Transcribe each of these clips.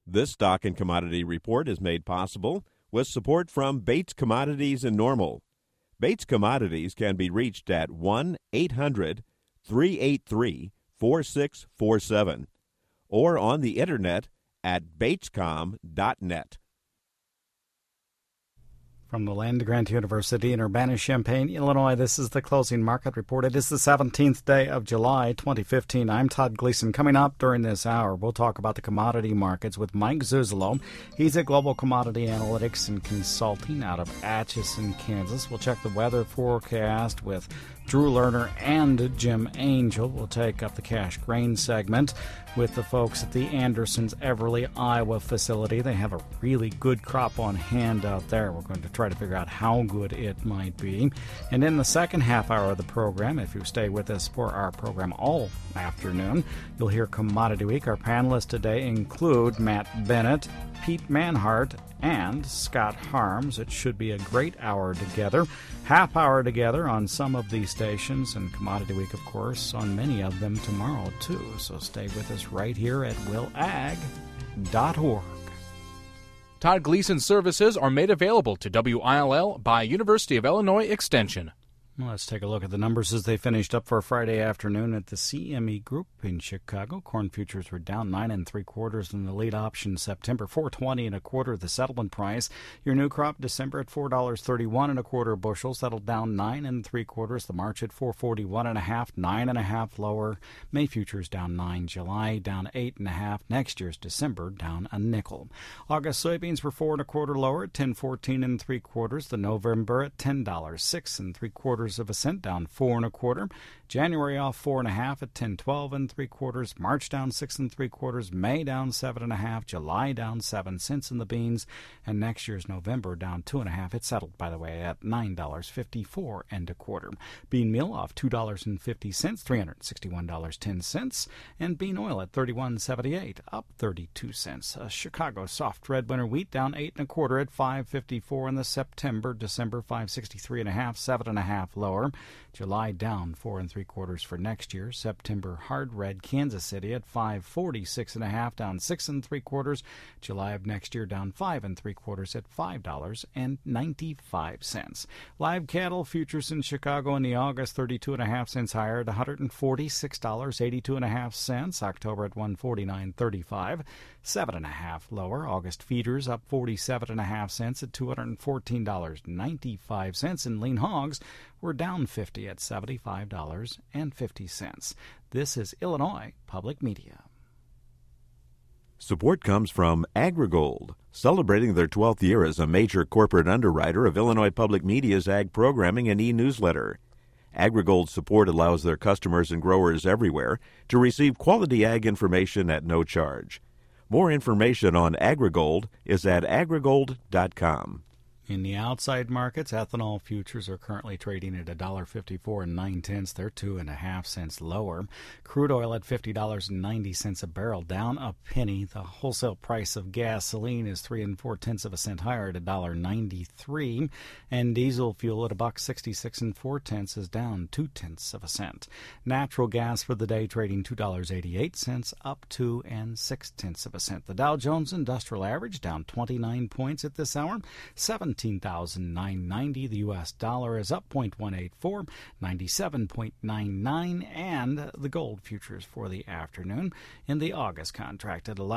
This stock and commodity report is made possible with support from Bates Commodities in Normal. Bates Commodities can be reached at 1-800-383-4647 or on the internet at batescom.net. From the land-grant University in Urbana-Champaign, Illinois, this is the closing market report. It is the 17th day of July, 2015. I'm Todd Gleason. Coming up during this hour, we'll talk about the commodity markets with Mike Zuzolo. He's at Global Commodity Analytics and Consulting out of Atchison, Kansas. We'll check the weather forecast with Drew Lerner and Jim Angel. We'll take up the cash grain segment with the folks at the Andersons Everly, Iowa facility. They have a really good crop on hand out there. We're going to try to figure out how good it might be. And in the second half hour of the program, if you stay with us for our program all afternoon, you'll hear Commodity Week. Our panelists today include Matt Bennett, Pete Manhart, and Scott Harms. It should be a great hour together. Half hour together on some of these stations, and Commodity Week, of course, on many of them tomorrow, too. So stay with us right here at willag.org. Todd Gleason services are made available to WILL by University of Illinois Extension. Well, let's take a look at the numbers as they finished up for Friday afternoon at the CME Group in Chicago. Corn futures were down 9 3/4 in the lead option. September $4.20 1/4 the settlement price. Your new crop December at $4.31 1/4 bushel, settled down 9 3/4. The March at $4.41 1/2, 9 1/2 lower. May futures down 9. July down 8 1/2. Next year's December down a nickel. August soybeans were 4 1/4 lower at $10.14 3/4. The November at $10.06 3/4 of a cent, down 4 1/4. January off 4 1/2 at $10.12 3/4. March down 6 3/4. May down 7 1/2. July down 7 cents in the beans, and next year's November down 2 1/2. It settled, by the way, at $9.54 1/4. Bean meal off $2.50, $361.10, and bean oil at $31.78, up 32 cents. Chicago soft red winter wheat down 8 1/4 at $5.54 in the September. December 563 1/2, 7 1/2 lower. July down 4 3/4 for next year. September hard red Kansas City at $5.46 1/2, down 6 3/4. July of next year down 5 3/4 at $5.95. Live cattle futures in Chicago in the August 32 1/2 cents higher at $146.82 1/2. October at $149.35, 7 1/2 lower. August feeders up 47 1/2 cents at $214.95, and lean hogs were down 50 at $75.50. This is Illinois Public Media. Support comes from AgriGold, celebrating their 12th year as a major corporate underwriter of Illinois Public Media's ag programming and e-newsletter. AgriGold's support allows their customers and growers everywhere to receive quality ag information at no charge. More information on AgriGold is at agrigold.com. In the outside markets, ethanol futures are currently trading at $1.54 9/10. They're 2 1/2 cents lower. Crude oil at $50.90 a barrel, down a penny. The wholesale price of gasoline is 3 4/10 cents higher at $1.93, and diesel fuel at $1.66 4/10 is down 0.2 cents. Natural gas for the day trading $2.88, up 2 6/10 cents. The Dow Jones Industrial Average down 29 points at this hour, 17,990. The U.S. dollar is up 0.184, 97.99, and the gold futures for the afternoon in the August contract at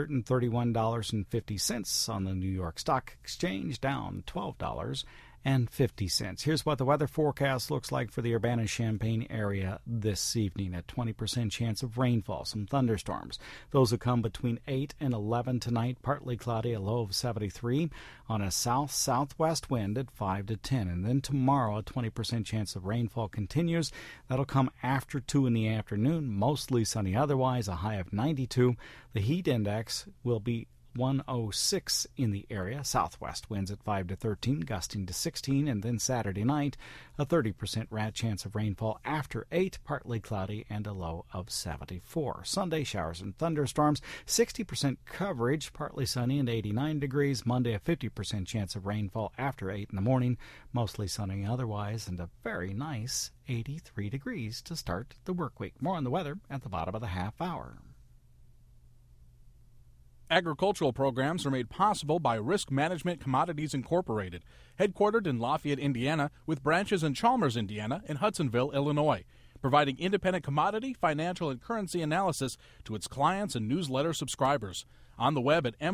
$1,131.50 on the New York Stock Exchange, down $12.50. Here's what the weather forecast looks like for the Urbana-Champaign area this evening. A 20% chance of rainfall, some thunderstorms. Those will come between 8 and 11 tonight. Partly cloudy, a low of 73 on a south-southwest wind at 5 to 10. And then tomorrow, a 20% chance of rainfall continues. That'll come after 2 in the afternoon. Mostly sunny otherwise, a high of 92. The heat index will be 106 in the area. Southwest winds at 5 to 13, gusting to 16, and then Saturday night, a 30% chance of rainfall after 8, partly cloudy, and a low of 74. Sunday, showers and thunderstorms, 60% coverage, partly sunny and 89 degrees. Monday, a 50% chance of rainfall after 8 in the morning, mostly sunny otherwise, and a very nice 83 degrees to start the work week. More on the weather at the bottom of the half hour. Agricultural programs are made possible by Risk Management Commodities Incorporated, headquartered in Lafayette, Indiana, with branches in Chalmers, Indiana, and Hudsonville, Illinois, providing independent commodity, financial, and currency analysis to its clients and newsletter subscribers. On the web at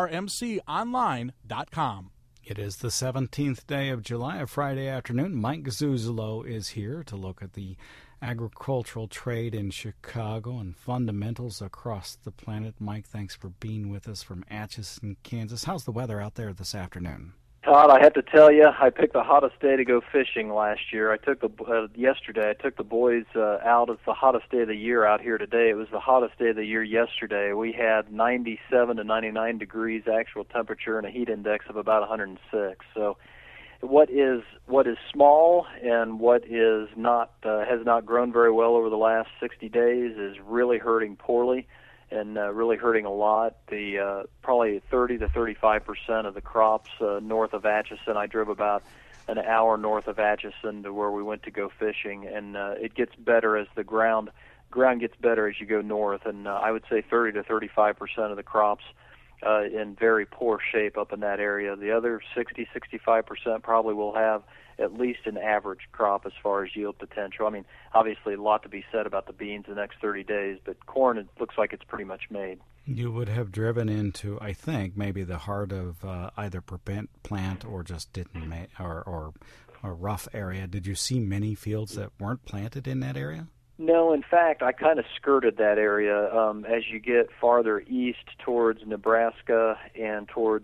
myrmconline.com. It is the 17th day of July, a Friday afternoon. Mike Zuzolo is here to look at the agricultural trade in Chicago and fundamentals across the planet. Mike, thanks for being with us from Atchison, Kansas. How's the weather out there this afternoon? Todd, I have to tell you, I picked the hottest day to go fishing last year. Yesterday, I took the boys out. It's the hottest day of the year out here today. It was the hottest day of the year yesterday. We had 97 to 99 degrees actual temperature and a heat index of about 106. So what is small and what is not has not grown very well over the last 60 days is really hurting poorly. And really hurting a lot. The probably 30 to 35% of the crops north of Atchison. I drove about an hour north of Atchison to where we went to go fishing, and it gets better as the ground gets better as you go north. And I would say 30 to 35% of the crops in very poor shape up in that area. The other 60-65% probably will have at least an average crop as far as yield potential. I mean, obviously a lot to be said about the beans the next 30 days, but corn, it looks like it's pretty much made. You would have driven into, I think, maybe the heart of either prevent plant or just didn't make, or a rough area. Did you see many fields that weren't planted in that area? No, in fact, I kind of skirted that area. As you get farther east towards Nebraska and towards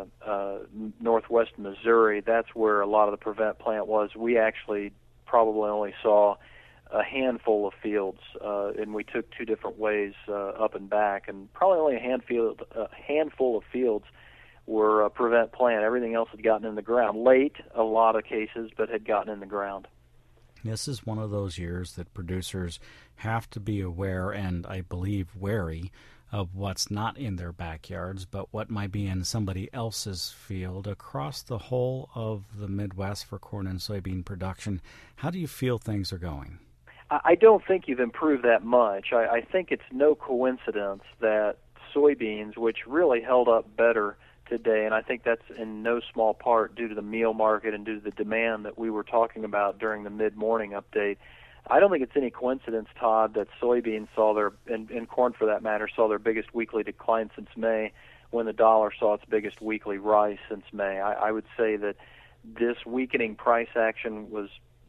northwest Missouri, that's where a lot of the prevent plant was. We actually probably only saw a handful of fields, and we took two different ways up and back, and probably only a handful of fields were prevent plant. Everything else had gotten in the ground. Late, a lot of cases, but had gotten in the ground. This is one of those years that producers have to be aware and, I believe, wary of what's not in their backyards, but what might be in somebody else's field across the whole of the Midwest for corn and soybean production. How do you feel things are going? I don't think you've improved that much. I think it's no coincidence that soybeans, which really held up better today, and I think that's in no small part due to the meal market and due to the demand that we were talking about during the mid-morning update. I don't think it's any coincidence, Todd, that soybeans saw their, and corn for that matter, saw their biggest weekly decline since May, when the dollar saw its biggest weekly rise since May. I would say that this weakening price action was,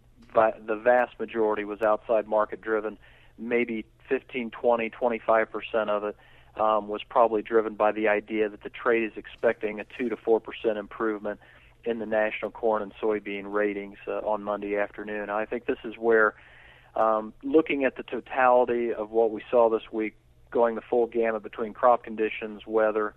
the vast majority was outside market driven. Maybe 15, 20, 25% of it was probably driven by the idea that the trade is expecting a 2 to 4% improvement in the national corn and soybean ratings on Monday afternoon. I think this is where, looking at the totality of what we saw this week, going the full gamut between crop conditions, weather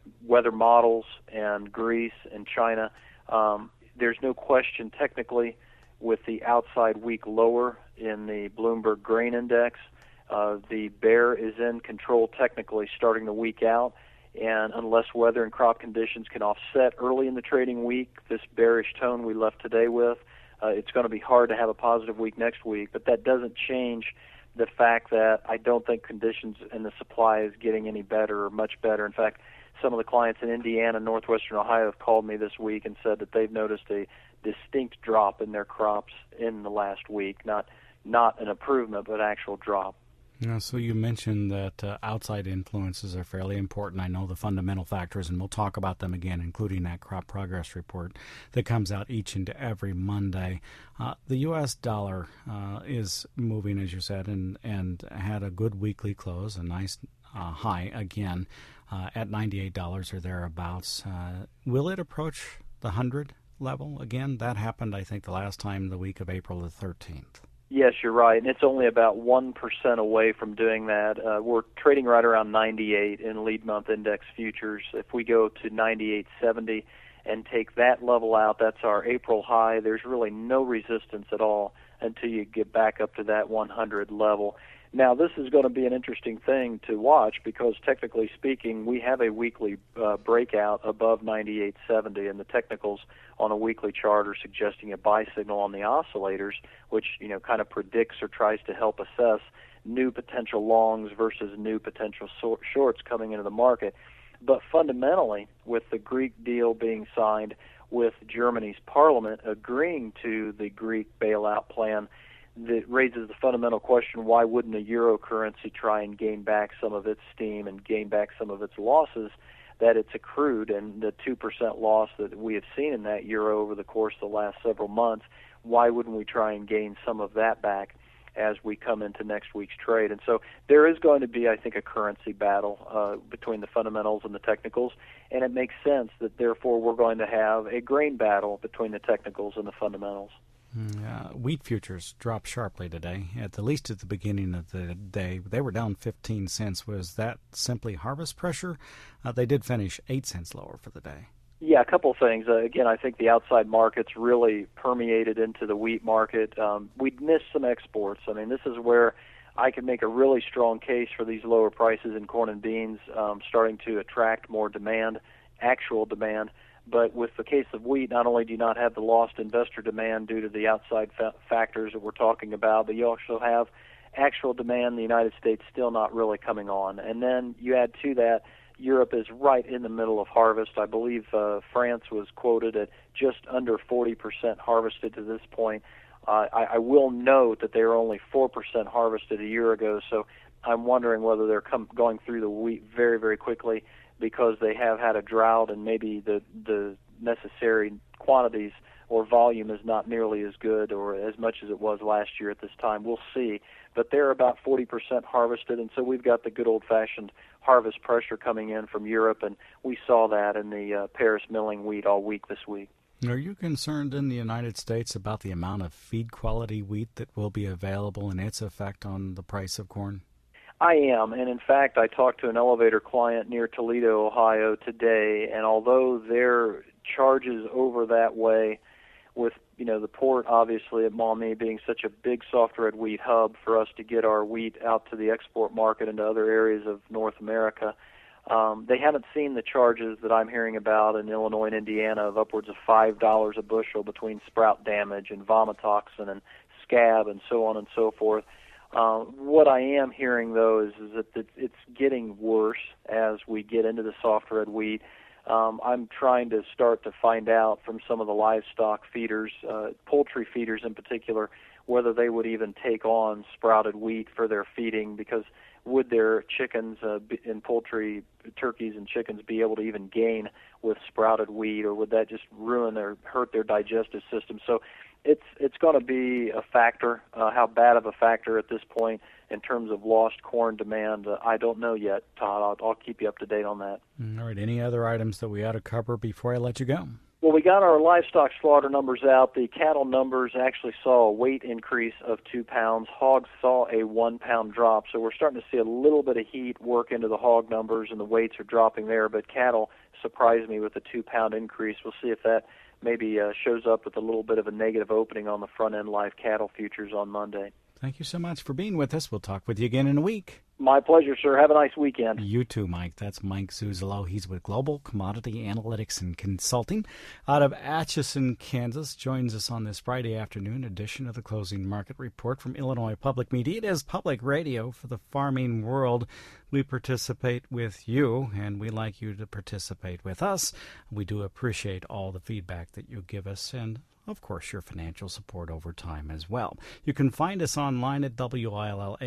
models, and Greece and China, there's no question technically with the outside week lower in the Bloomberg Grain Index, the bear is in control technically starting the week out, and unless weather and crop conditions can offset early in the trading week this bearish tone we left today with, it's going to be hard to have a positive week next week. But that doesn't change the fact that I don't think conditions and the supply is getting any better or much better. In fact, some of the clients in Indiana and northwestern Ohio have called me this week and said that they've noticed a distinct drop in their crops in the last week, not an improvement, but actual drop. So you mentioned that outside influences are fairly important. I know the fundamental factors, and we'll talk about them again, including that crop progress report that comes out each and every Monday. The U.S. dollar is moving, as you said, and had a good weekly close, a nice high again at $98 or thereabouts. Will it approach the 100 level again? That happened, I think, the last time the week of April the 13th. Yes, you're right, and it's only about 1% away from doing that. We're trading right around 98 in lead month index futures. If we go to 98.70 and take that level out, that's our April high. There's really no resistance at all until you get back up to that 100 level. Now, this is going to be an interesting thing to watch because, technically speaking, we have a weekly breakout above 98.70, and the technicals on a weekly chart are suggesting a buy signal on the oscillators, which kind of predicts or tries to help assess new potential longs versus new potential shorts coming into the market. But fundamentally, with the Greek deal being signed, with Germany's parliament agreeing to the Greek bailout plan, that raises the fundamental question, why wouldn't a euro currency try and gain back some of its steam and gain back some of its losses that it's accrued, and the 2% loss that we have seen in that euro over the course of the last several months, why wouldn't we try and gain some of that back as we come into next week's trade? And so there is going to be, I think, a currency battle between the fundamentals and the technicals, and it makes sense that therefore we're going to have a grain battle between the technicals and the fundamentals. Wheat futures dropped sharply today, at least at the beginning of the day. They were down 15 cents. Was that simply harvest pressure? They did finish 8 cents lower for the day. Yeah, a couple of things. Again, I think the outside markets really permeated into the wheat market. We'd missed some exports. I mean, this is where I can make a really strong case for these lower prices in corn and beans starting to attract more demand, actual demand. But with the case of wheat, not only do you not have the lost investor demand due to the outside factors that we're talking about, but you also have actual demand in the United States still not really coming on. And then you add to that, Europe is right in the middle of harvest. I believe France was quoted at just under 40% harvested to this point. I will note that they were only 4% harvested a year ago, so I'm wondering whether they're going through the wheat very, very quickly, because they have had a drought and maybe the necessary quantities or volume is not nearly as good or as much as it was last year at this time. We'll see. But they're about 40% harvested, and so we've got the good old-fashioned harvest pressure coming in from Europe, and we saw that in the Paris milling wheat all week this week. Are you concerned in the United States about the amount of feed-quality wheat that will be available and its effect on the price of corn? I am, and in fact, I talked to an elevator client near Toledo, Ohio today, and although their charges over that way, with the port obviously at Maumee being such a big soft red wheat hub for us to get our wheat out to the export market into other areas of North America, they haven't seen the charges that I'm hearing about in Illinois and Indiana of upwards of $5 a bushel between sprout damage and vomitoxin and scab and so on and so forth. What I am hearing, though, is that it's getting worse as we get into the soft red wheat. I'm trying to start to find out from some of the livestock feeders, poultry feeders in particular, whether they would even take on sprouted wheat for their feeding, because would their chickens and poultry, turkeys and chickens, be able to even gain with sprouted wheat, or would that just hurt their digestive system? So it's going to be a factor. How bad of a factor at this point in terms of lost corn demand, I don't know yet, Todd. I'll keep you up to date on that. All right. Any other items that we ought to cover before I let you go? Well, we got our livestock slaughter numbers out. The cattle numbers actually saw a weight increase of 2 pounds. Hogs saw a 1 pound drop. So we're starting to see a little bit of heat work into the hog numbers, and the weights are dropping there. But cattle surprised me with a 2 pound increase. We'll see if that maybe shows up with a little bit of a negative opening on the front-end live cattle futures on Monday. Thank you so much for being with us. We'll talk with you again in a week. My pleasure, sir. Have a nice weekend. You too, Mike. That's Mike Zuzolo. He's with Global Commodity Analytics and Consulting out of Atchison, Kansas. Joins us on this Friday afternoon edition of the Closing Market Report from Illinois Public Media. It is public radio for the farming world. We participate with you, and we like you to participate with us. We do appreciate all the feedback that you give us, and of course, your financial support over time as well. You can find us online at willag.org.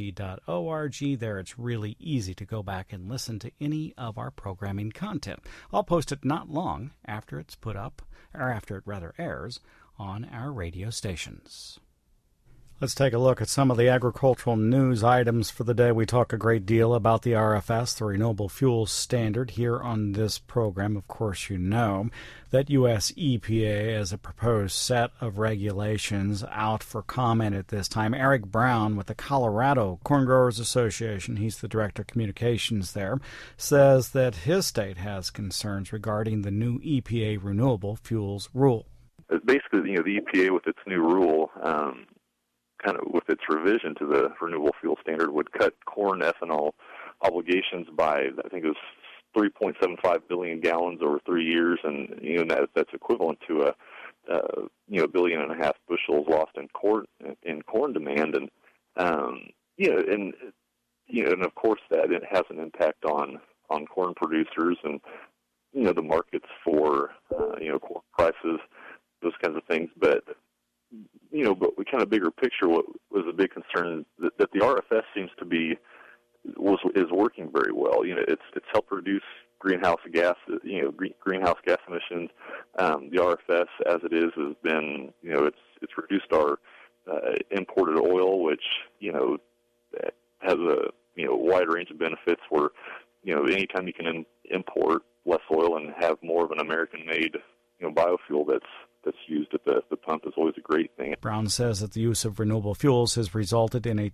There it's really easy to go back and listen to any of our programming content. I'll post it not long after it's put up, or after it rather airs, on our radio stations. Let's take a look at some of the agricultural news items for the day. We talk a great deal about the RFS, the Renewable Fuel Standard, here on this program. Of course, you know that U.S. EPA has a proposed set of regulations out for comment at this time. Eric Brown with the Colorado Corn Growers Association, he's the Director of Communications there, says that his state has concerns regarding the new EPA Renewable Fuels Rule. Basically, the EPA with its new rule, kind of with its revision to the renewable fuel standard, would cut corn ethanol obligations by, I think it was 3.75 billion gallons over 3 years, and that's equivalent to a 1.5 billion bushels lost in corn demand, and of course that it has an impact on on corn producers and the markets for corn prices, those kinds of things. But but we kind of bigger picture, what was a big concern that the RFS seems to be is working very well. It's helped reduce greenhouse gas emissions. The RFS, as it is, has been it's reduced our imported oil, which has a wide range of benefits. Where anytime you can import less oil and have more of an American-made biofuel that's used at the pump is always a great thing. Brown says that the use of renewable fuels has resulted in a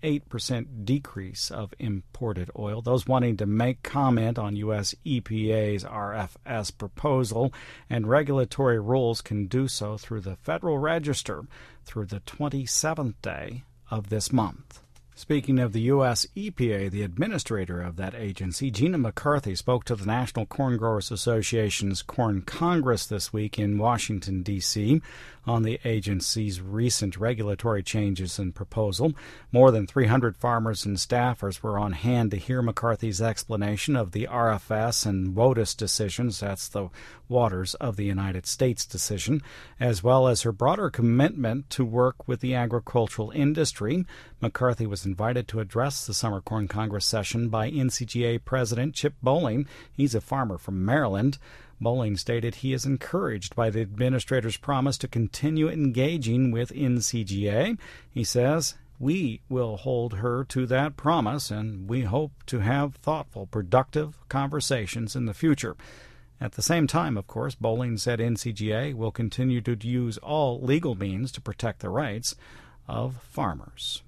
28% decrease of imported oil. Those wanting to make comment on U.S. EPA's RFS proposal and regulatory rules can do so through the Federal Register through the 27th day of this month. Speaking of the U.S. EPA, the administrator of that agency, Gina McCarthy, spoke to the National Corn Growers Association's Corn Congress this week in Washington, D.C., on the agency's recent regulatory changes and proposal. More than 300 farmers and staffers were on hand to hear McCarthy's explanation of the RFS and WOTUS decisions, that's the Waters of the United States decision, as well as her broader commitment to work with the agricultural industry. McCarthy was invited to address the Summer Corn Congress session by NCGA President Chip Bowling. He's a farmer from Maryland. Bowling stated he is encouraged by the administrator's promise to continue engaging with NCGA. He says, "We will hold her to that promise, and we hope to have thoughtful, productive conversations in the future." At the same time, of course, Bowling said NCGA will continue to use all legal means to protect the rights of farmers.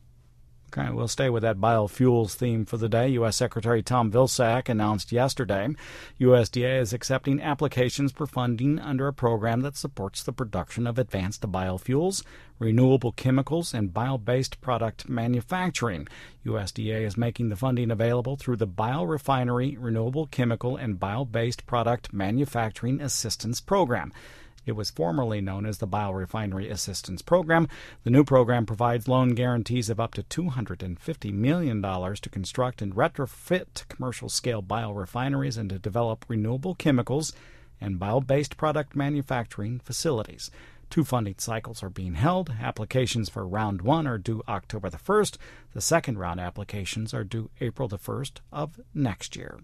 Okay, we'll stay with that biofuels theme for the day. U.S. Secretary Tom Vilsack announced yesterday USDA is accepting applications for funding under a program that supports the production of advanced biofuels, renewable chemicals, and bio-based product manufacturing. USDA is making the funding available through the Biorefinery, Renewable Chemical, and Bio-Based Product Manufacturing Assistance Program. It was formerly known as the Biorefinery Assistance Program. The new program provides loan guarantees of up to $250 million to construct and retrofit commercial-scale biorefineries and to develop renewable chemicals and bio-based product manufacturing facilities. 2 funding cycles are being held. Applications for Round 1 are due October the 1st. The second round applications are due April the 1st of next year.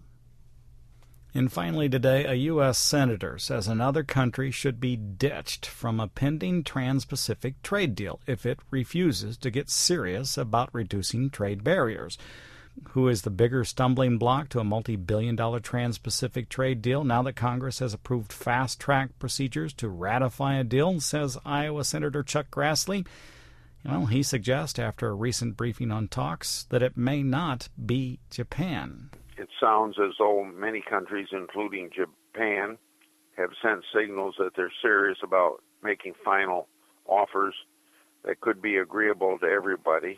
And finally today, a U.S. senator says another country should be ditched from a pending Trans-Pacific trade deal if it refuses to get serious about reducing trade barriers. Who is the bigger stumbling block to a multi-billion-dollar Trans-Pacific trade deal now that Congress has approved fast-track procedures to ratify a deal, says Iowa Senator Chuck Grassley. Well, he suggests after a recent briefing on talks that it may not be Japan. It sounds as though many countries, including Japan, have sent signals that they're serious about making final offers that could be agreeable to everybody.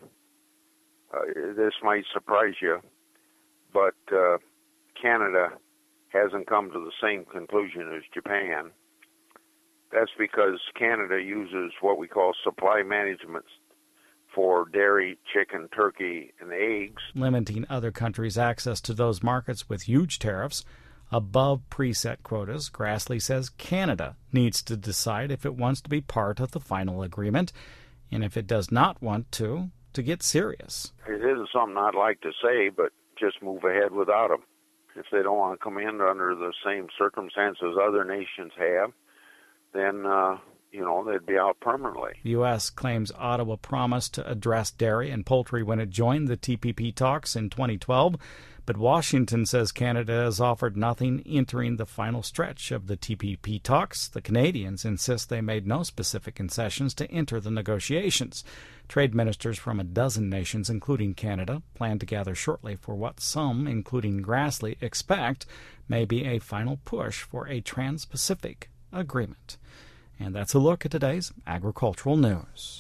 This might surprise you, but Canada hasn't come to the same conclusion as Japan. That's because Canada uses what we call supply management for dairy, chicken, turkey, and eggs, limiting other countries' access to those markets with huge tariffs above preset quotas. Grassley says Canada needs to decide if it wants to be part of the final agreement, and if it does not want to get serious. It isn't something I'd like to say, but just move ahead without them. If they don't want to come in under the same circumstances other nations have, then they'd be out permanently. The U.S. claims Ottawa promised to address dairy and poultry when it joined the TPP talks in 2012, but Washington says Canada has offered nothing entering the final stretch of the TPP talks. The Canadians insist they made no specific concessions to enter the negotiations. Trade ministers from a dozen nations, including Canada, plan to gather shortly for what some, including Grassley, expect may be a final push for a Trans-Pacific agreement. And that's a look at today's agricultural news.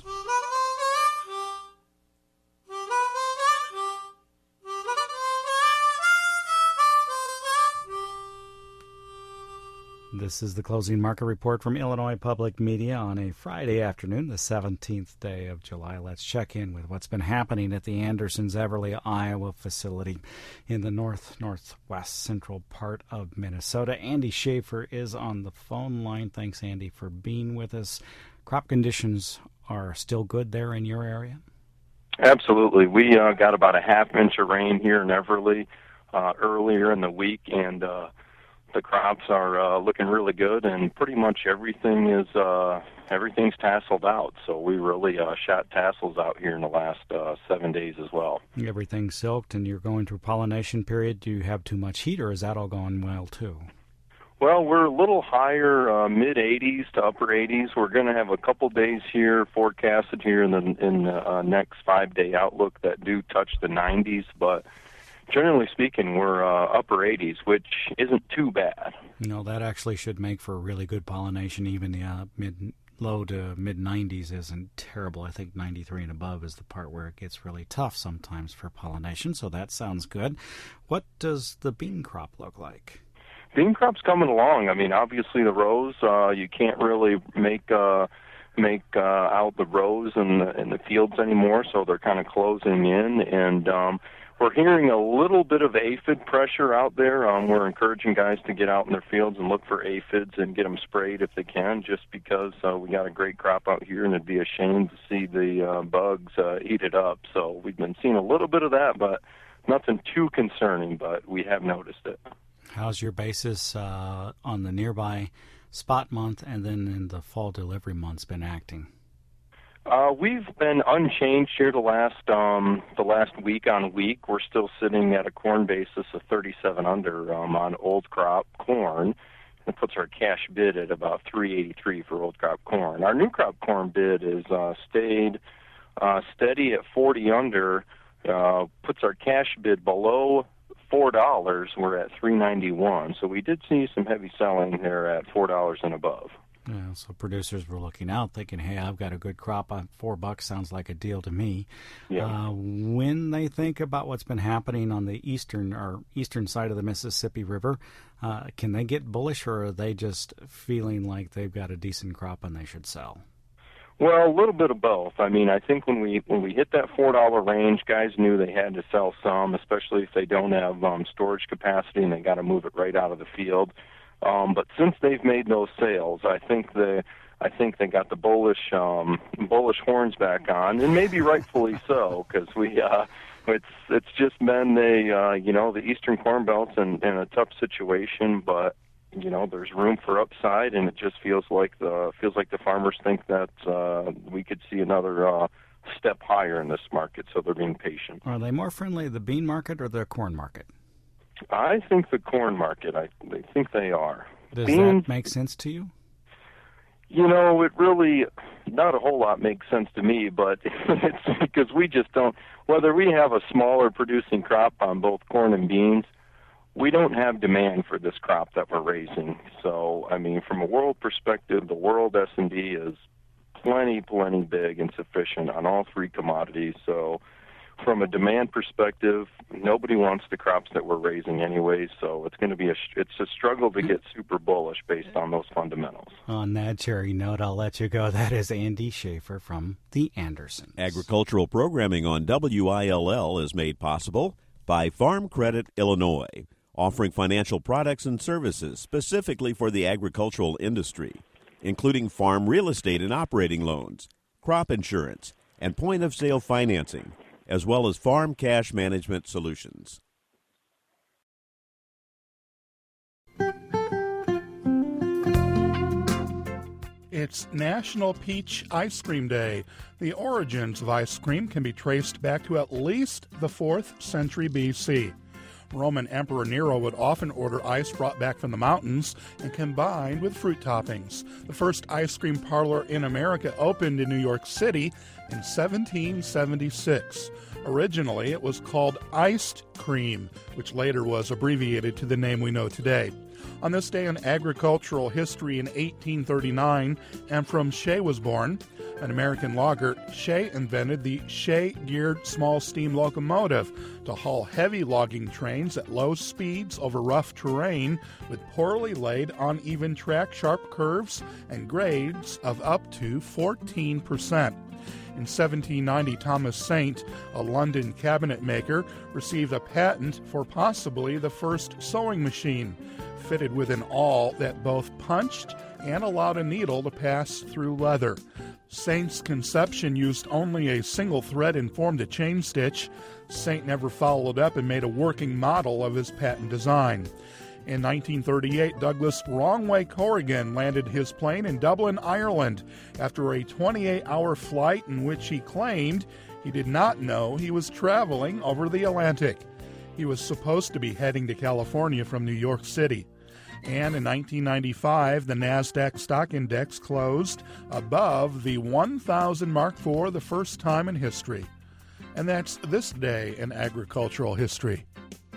This is the closing market report from Illinois Public Media on a Friday afternoon, the 17th day of July. Let's check in with what's been happening at the Andersons Everly, Iowa facility in the northwest central part of Minnesota. Andy Schaefer is on the phone line. Thanks, Andy, for being with us. Crop conditions are still good there in your area? Absolutely. We got about a half inch of rain here in Everly earlier in the week, and the crops are looking really good, and pretty much everything's tasseled out. So we really shot tassels out here in the last 7 days as well. Everything's silked, and you're going through pollination period. Do you have too much heat, or is that all going well too? Well, we're a little higher, mid-80s to upper 80s. We're going to have a couple days here forecasted here in the next 5-day outlook that do touch the 90s, but generally speaking, we're upper 80s, which isn't too bad. No, that actually should make for really good pollination. Even the low to mid-90s isn't terrible. I think 93 and above is the part where it gets really tough sometimes for pollination, so that sounds good. What does the bean crop look like? Bean crop's coming along. I mean, obviously the rows, you can't really make out the rows in the fields anymore, so they're kind of closing in, and we're hearing a little bit of aphid pressure out there. We're encouraging guys to get out in their fields and look for aphids and get them sprayed if they can, just because we got a great crop out here, and it'd be a shame to see the bugs eat it up. So we've been seeing a little bit of that, but nothing too concerning, but we have noticed it. How's your basis on the nearby spot month and then in the fall delivery months been acting? We've been unchanged here the last week on week. We're still sitting at a corn basis of 37 under on old crop corn. It puts our cash bid at about 383 for old crop corn. Our new crop corn bid is stayed steady at 40 under. Puts our cash bid below $4. We're at $3.91. So we did see some heavy selling there at $4 and above. Yeah, so producers were looking out, thinking, "Hey, I've got a good crop on $4. Sounds like a deal to me." Yeah. When they think about what's been happening on the eastern side of the Mississippi River, can they get bullish, or are they just feeling like they've got a decent crop and they should sell? Well, a little bit of both. I mean, I think when we hit that $4 range, guys knew they had to sell some, especially if they don't have storage capacity and they got to move it right out of the field. But since they've made those sales, I think they got the bullish horns back on, and maybe rightfully so, because it's just been the Eastern Corn Belt's in a tough situation, but there's room for upside, and it just feels like the farmers think that we could see another step higher in this market, so they're being patient. Are they more friendly the bean market or the corn market? I think the corn market. I think they are. Does that make sense to you? It really, not a whole lot makes sense to me, but it's because we just don't, whether we have a smaller producing crop on both corn and beans, we don't have demand for this crop that we're raising. So, I mean, from a world perspective, the world S&D is plenty big and sufficient on all three commodities. So, from a demand perspective, nobody wants the crops that we're raising anyway, so it's going to be it's a struggle to get super bullish based on those fundamentals. On that cherry note, I'll let you go. That is Andy Schaefer from the Andersons. Agricultural programming on WILL is made possible by Farm Credit Illinois, offering financial products and services specifically for the agricultural industry, including farm real estate and operating loans, crop insurance, and point-of-sale financing, as well as farm cash management solutions. It's National Peach Ice Cream Day. The origins of ice cream can be traced back to at least the 4th century BC. Roman Emperor Nero would often order ice brought back from the mountains and combined with fruit toppings. The first ice cream parlor in America opened in New York City in 1776. Originally, it was called iced cream, which later was abbreviated to the name we know today. On this day in agricultural history in 1839, Ephraim Shea was born. An American logger, Shea invented the Shea-geared small steam locomotive to haul heavy logging trains at low speeds over rough terrain with poorly laid, uneven track, sharp curves, and grades of up to 14%. In 1790, Thomas Saint, a London cabinet maker, received a patent for possibly the first sewing machine, fitted with an awl that both punched and allowed a needle to pass through leather. Saint's conception used only a single thread and formed a chain stitch. Saint never followed up and made a working model of his patent design. In 1938, Douglas Wrongway Corrigan landed his plane in Dublin, Ireland, after a 28-hour flight in which he claimed he did not know he was traveling over the Atlantic. He was supposed to be heading to California from New York City. And in 1995, the NASDAQ stock index closed above the 1,000 mark for the first time in history. And that's this day in agricultural history.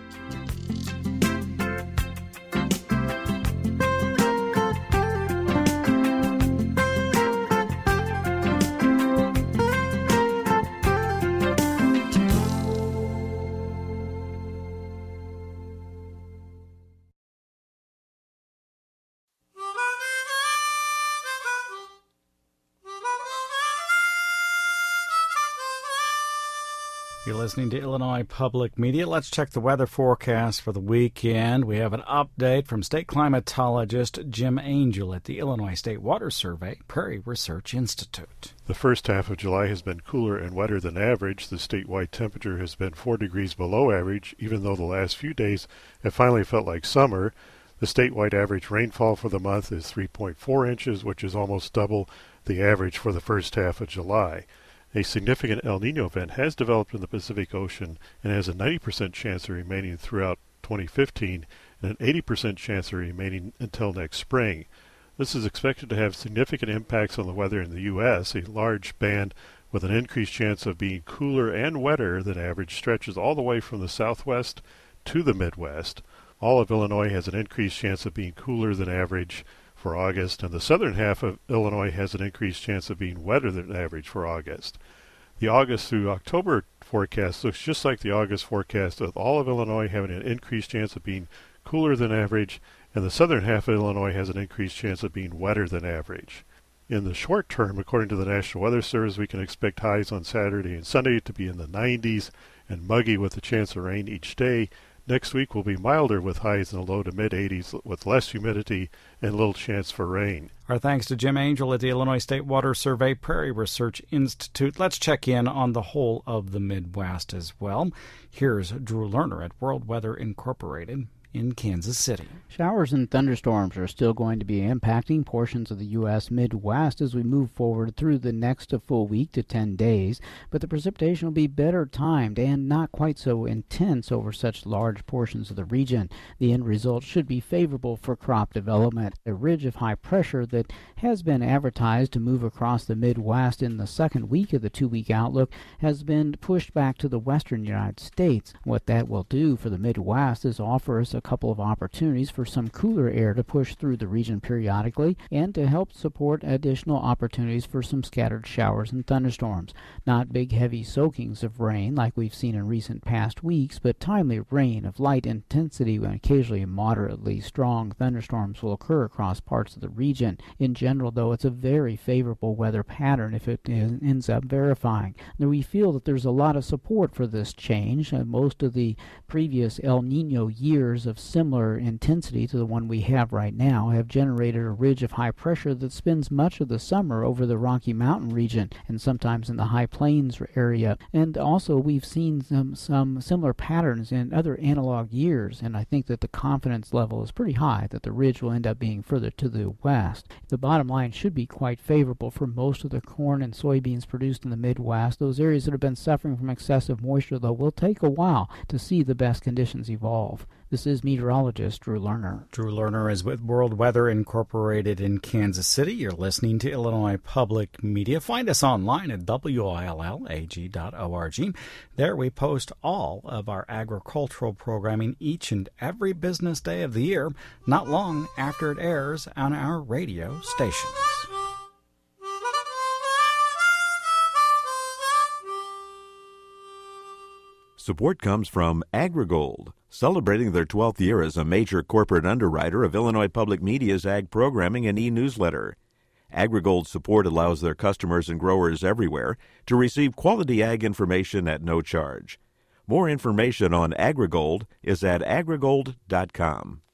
You're listening to Illinois Public Media. Let's check the weather forecast for the weekend. We have an update from state climatologist Jim Angel at the Illinois State Water Survey Prairie Research Institute. The first half of July has been cooler and wetter than average. The statewide temperature has been 4 degrees below average, even though the last few days have finally felt like summer. The statewide average rainfall for the month is 3.4 inches, which is almost double the average for the first half of July. A significant El Niño event has developed in the Pacific Ocean and has a 90% chance of remaining throughout 2015 and an 80% chance of remaining until next spring. This is expected to have significant impacts on the weather in the U.S. A large band with an increased chance of being cooler and wetter than average stretches all the way from the southwest to the Midwest. All of Illinois has an increased chance of being cooler than average for August, and the southern half of Illinois has an increased chance of being wetter than average for August. The August through October forecast looks just like the August forecast, with all of Illinois having an increased chance of being cooler than average, and the southern half of Illinois has an increased chance of being wetter than average. In the short term, according to the National Weather Service, we can expect highs on Saturday and Sunday to be in the 90s and muggy with a chance of rain each day. Next week will be milder with highs in the low to mid-80s with less humidity and little chance for rain. Our thanks to Jim Angel at the Illinois State Water Survey Prairie Research Institute. Let's check in on the whole of the Midwest as well. Here's Drew Lerner at World Weather Incorporated in Kansas City. Showers and thunderstorms are still going to be impacting portions of the U.S. Midwest as we move forward through the next full week to 10 days, but the precipitation will be better timed and not quite so intense over such large portions of the region. The end result should be favorable for crop development. A ridge of high pressure that has been advertised to move across the Midwest in the second week of the two-week outlook has been pushed back to the western United States. What that will do for the Midwest is offer us a couple of opportunities for some cooler air to push through the region periodically and to help support additional opportunities for some scattered showers and thunderstorms. Not big heavy soakings of rain like we've seen in recent past weeks, but timely rain of light intensity and occasionally moderately strong thunderstorms will occur across parts of the region. In general, though, it's a very favorable weather pattern if it ends up verifying. Now, we feel that there's a lot of support for this change. Most of the previous El Niño years of similar intensity to the one we have right now have generated a ridge of high pressure that spends much of the summer over the Rocky Mountain region and sometimes in the High Plains area. And also we've seen some similar patterns in other analog years, and I think that the confidence level is pretty high that the ridge will end up being further to the west. The bottom line should be quite favorable for most of the corn and soybeans produced in the Midwest. Those areas that have been suffering from excessive moisture, though, will take a while to see the best conditions evolve. This is meteorologist Drew Lerner. Drew Lerner is with World Weather Incorporated in Kansas City. You're listening to Illinois Public Media. Find us online at willag.org. There we post all of our agricultural programming each and every business day of the year, not long after it airs on our radio stations. Support comes from AgriGold, celebrating their 12th year as a major corporate underwriter of Illinois Public Media's ag programming and e-newsletter. AgriGold's support allows their customers and growers everywhere to receive quality ag information at no charge. More information on AgriGold is at agrigold.com.